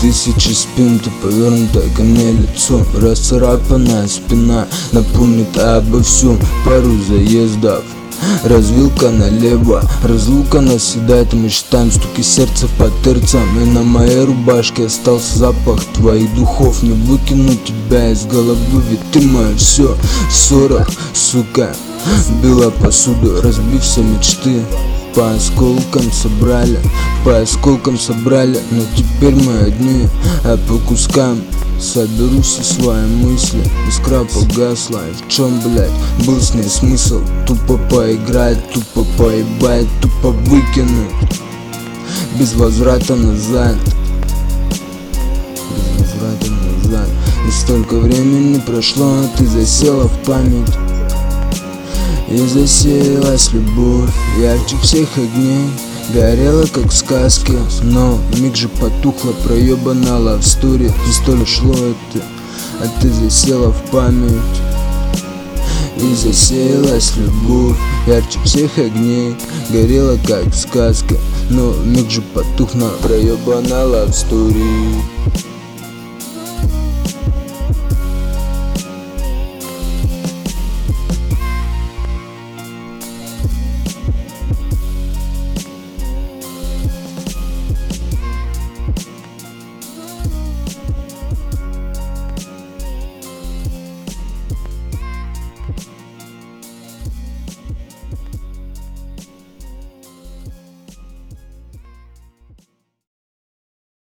тысячи спин, ты повернутое ко мне лицо. Расцарапанная спина напомнит обо всем. Пару заездов, развилка налево, разлука наседает, мы считаем стуки сердца по терцам. И на моей рубашке остался запах твоих духов. Не выкину тебя из головы, ведь ты мое все. В ссорах, сука, била посуду, разбив все мечты. По осколкам собрали, но теперь мы одни. А по кускам соберу все свои мысли. Искра погасла, и в чем, блядь, был с ней смысл? Тупо поиграть, тупо поебать, тупо выкинуть, без возврата назад. И столько времени прошло, а ты засела в память. И засеялась любовь ярче всех огней, горела как в сказке, но миг же потухла проебана love story. Не столь шло это, а ты засела в память. И засеялась любовь ярче всех огней, горела как в сказке, но миг же потухла проебана love story.